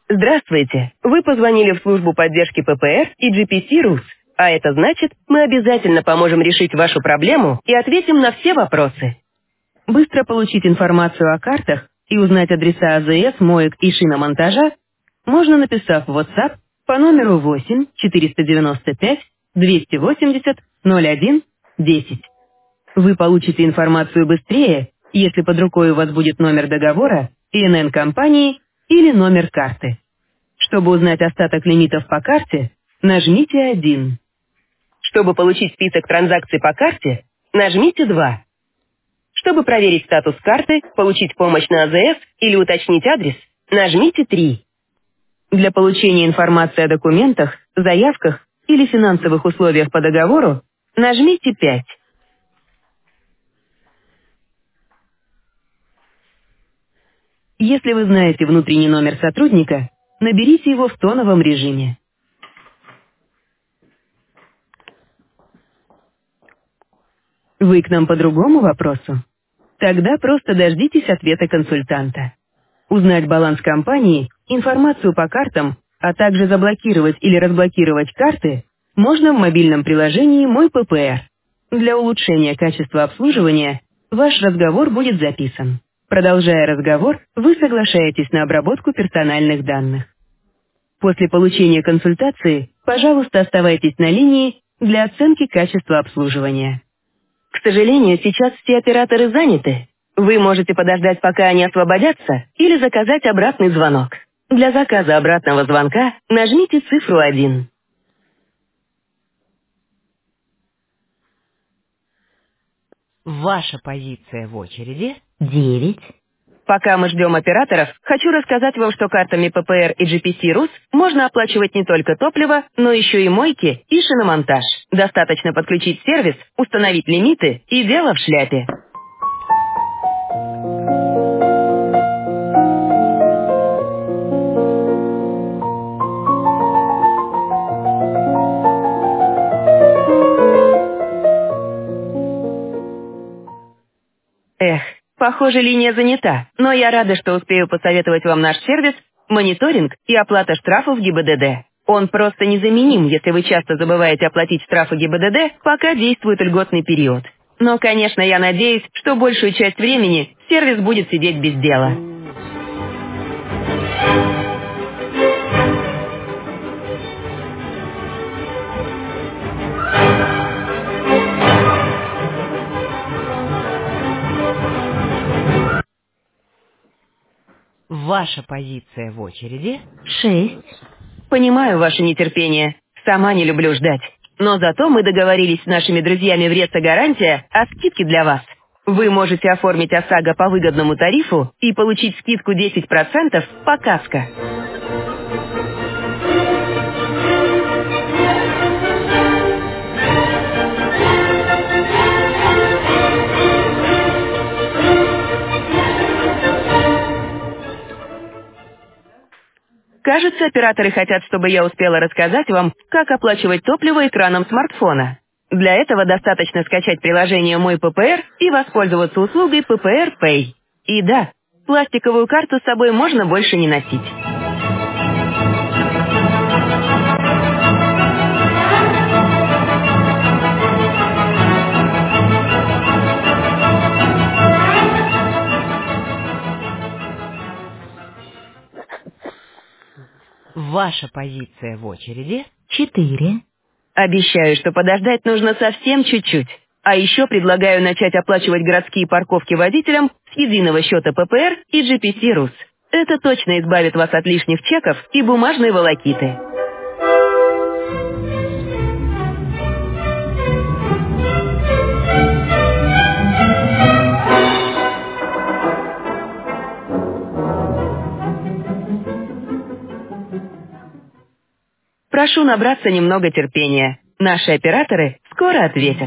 Здравствуйте. Вы позвонили в службу поддержки ППР и GPC-RUS. А это значит, мы обязательно поможем решить вашу проблему и ответим на все вопросы. Быстро получить информацию о картах и узнать адреса АЗС, моек и шиномонтажа можно, написав в WhatsApp по номеру 8 495 280 01 10. Вы получите информацию быстрее, если под рукой у вас будет номер договора, ИНН компании или номер карты. Чтобы узнать остаток лимитов по карте, нажмите 1. Чтобы получить список транзакций по карте, нажмите 2. Чтобы проверить статус карты, получить помощь на АЗС или уточнить адрес, нажмите 3. Для получения информации о документах, заявках или финансовых условиях по договору, нажмите 5. Если вы знаете внутренний номер сотрудника, наберите его в тоновом режиме. Вы к нам по другому вопросу? Тогда просто дождитесь ответа консультанта. Узнать баланс компании, информацию по картам, а также заблокировать или разблокировать карты можно в мобильном приложении «Мой ППР». Для улучшения качества обслуживания ваш разговор будет записан. Продолжая разговор, вы соглашаетесь на обработку персональных данных. После получения консультации, пожалуйста, оставайтесь на линии для оценки качества обслуживания. К сожалению, сейчас все операторы заняты. Вы можете подождать, пока они освободятся, или заказать обратный звонок. Для заказа обратного звонка нажмите цифру 1. Ваша позиция в очереди. 9. Пока мы ждем операторов, хочу рассказать вам, что картами ППР и GPC-RUS можно оплачивать не только топливо, но еще и мойки и шиномонтаж. Достаточно подключить сервис, установить лимиты и дело в шляпе. Эх, похоже, линия занята, но я рада, что успею посоветовать вам наш сервис, мониторинг и оплата штрафов ГИБДД. Он просто незаменим, если вы часто забываете оплатить штрафы ГИБДД, пока действует льготный период. Но, конечно, я надеюсь, что большую часть времени сервис будет сидеть без дела. Ваша позиция в очереди. 6. Понимаю ваше нетерпение. Сама не люблю ждать. Но зато мы договорились с нашими друзьями в Ретто Гарантия о скидке для вас. Вы можете оформить ОСАГО по выгодному тарифу и получить скидку 10% по КАСКО. Кажется, операторы хотят, чтобы я успела рассказать вам, как оплачивать топливо экраном смартфона. Для этого достаточно скачать приложение «Мой ППР» и воспользоваться услугой ППР Pay. И да, пластиковую карту с собой можно больше не носить. Ваша позиция в очереди. 4. Обещаю, что подождать нужно совсем чуть-чуть. А еще предлагаю начать оплачивать городские парковки водителям с единого счета ППР и GPC-RUS. Это точно избавит вас от лишних чеков и бумажной волокиты. Прошу набраться немного терпения. Наши операторы скоро ответят.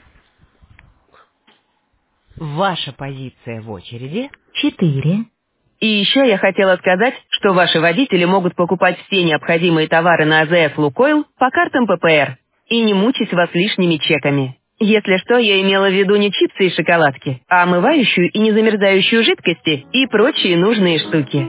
Ваша позиция в очереди. 4. И еще я хотела сказать, что ваши водители могут покупать все необходимые товары на АЗС «Лукойл» по картам ППР и не мучить вас лишними чеками. Если что, я имела в виду не чипсы и шоколадки, а омывающую и незамерзающую жидкости и прочие нужные штуки.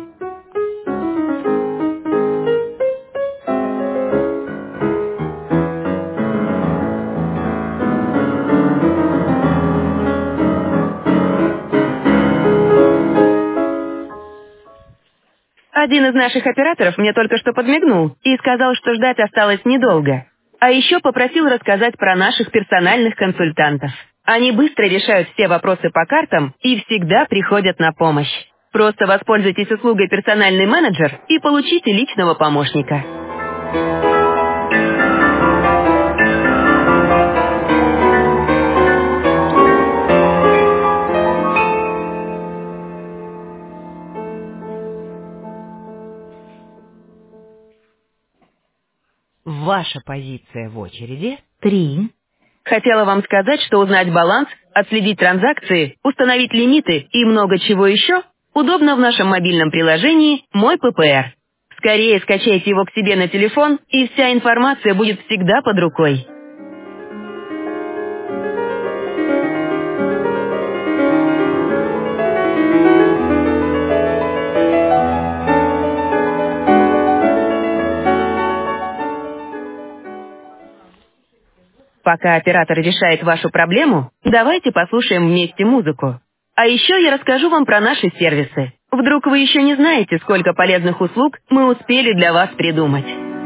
Один из наших операторов мне только что подмигнул и сказал, что ждать осталось недолго. А еще попросил рассказать про наших персональных консультантов. Они быстро решают все вопросы по картам и всегда приходят на помощь. Просто воспользуйтесь услугой «Персональный менеджер» и получите личного помощника. Ваша позиция в очереди. 3. Хотела вам сказать, что узнать баланс, отследить транзакции, установить лимиты и много чего еще удобно в нашем мобильном приложении «Мой ППР». Скорее скачайте его к себе на телефон, и вся информация будет всегда под рукой. Пока оператор решает вашу проблему, давайте послушаем вместе музыку. А еще я расскажу вам про наши сервисы. Вдруг вы еще не знаете, сколько полезных услуг мы успели для вас придумать.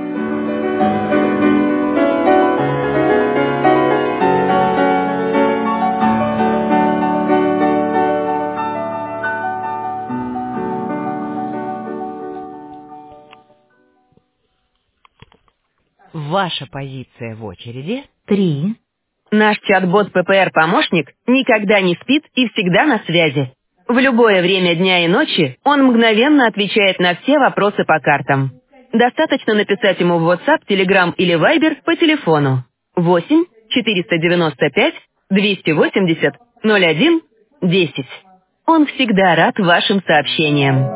Ваша позиция в очереди. 3. Наш чат-бот ППР-помощник никогда не спит и всегда на связи. В любое время дня и ночи он мгновенно отвечает на все вопросы по картам. Достаточно написать ему в WhatsApp, Telegram или Viber по телефону 8 495 280 01 10. Он всегда рад вашим сообщениям.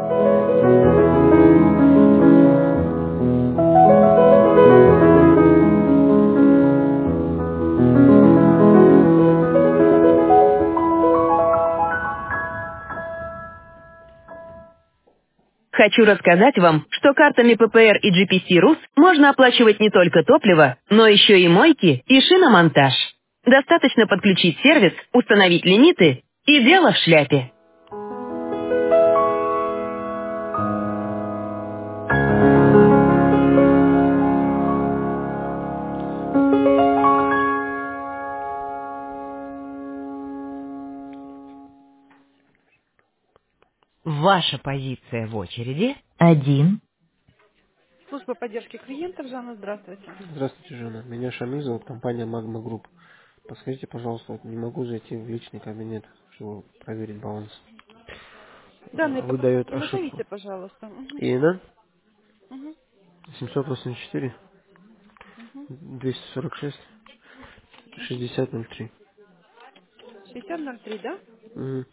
Хочу рассказать вам, что картами ППР и GPC Rus можно оплачивать не только топливо, но еще и мойки и шиномонтаж. Достаточно подключить сервис, установить лимиты, и дело в шляпе. Ваша позиция в очереди. 1. Служба поддержки клиентов, Жанна, здравствуйте. Здравствуйте, Жена. Меня Шамиль зовут, компания Magma Group. Подскажите, пожалуйста, вот не могу зайти в личный кабинет, чтобы проверить баланс. Данные по Выдает покупке ошибку. назовите, пожалуйста. Мгм. ИНН Мгм. 784 Мгм. 246 6003. 6003, да? Мгм.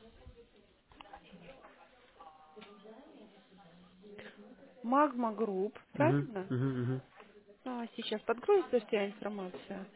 Магма Групп, Мгм. правильно? Мгм. Мгм. Сейчас подгрузится вся информация.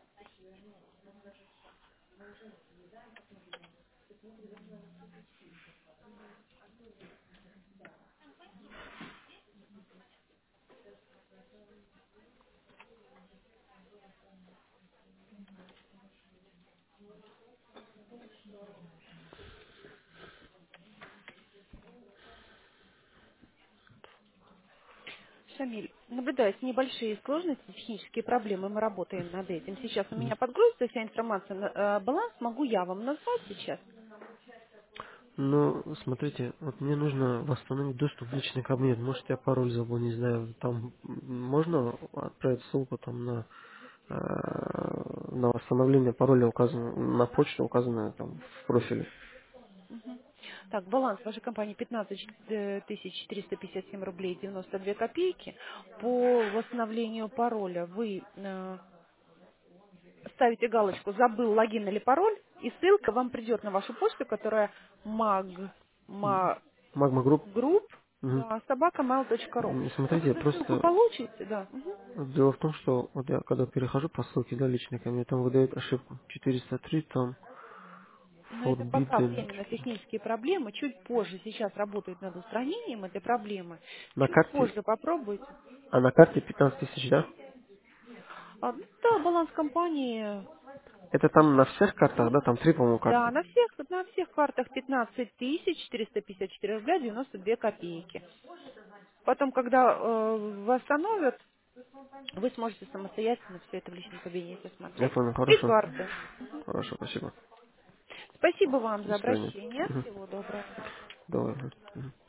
Шамиль, наблюдаясь небольшие сложности, технические проблемы, мы работаем над этим. Сейчас у меня подгрузится вся информация. Баланс могу я вам назвать сейчас. Ну, смотрите, вот мне нужно восстановить доступ в личный кабинет. Может, я пароль забыл, не знаю. Там можно отправить ссылку там на восстановление пароля указано, на почту указанную там в профиле. Мгм. Так, баланс вашей компании 15 457 рублей 92 копейки. По восстановлению пароля вы ставите галочку «Забыл логин или пароль», и ссылка вам придет на вашу почту, которая magma Магма Групп. Групп, Мгм. да, собакамейл.ру. Вот Смотрите, эту ссылку просто получите, да. Мгм. дело в том, что вот я когда перехожу по ссылке, да, лично ко мне, там выдает ошибку. 403, там Но это пока Forbidden. временно технические проблемы. Чуть позже сейчас работают над устранением этой проблемы. На Чуть карте, позже попробуйте. а на карте 15 тысяч, да? Да, баланс компании. Это там на всех картах, да? Там три, по-моему, Да, карты. на всех картах 15 454 рубля 92 копейки. Потом, когда восстановят, вы сможете самостоятельно все это в личном кабинете Я смотреть. понял, Три хорошо. карты. Хорошо, спасибо. Спасибо вам До за свидания. обращение. Всего доброго. Давай. Мгм.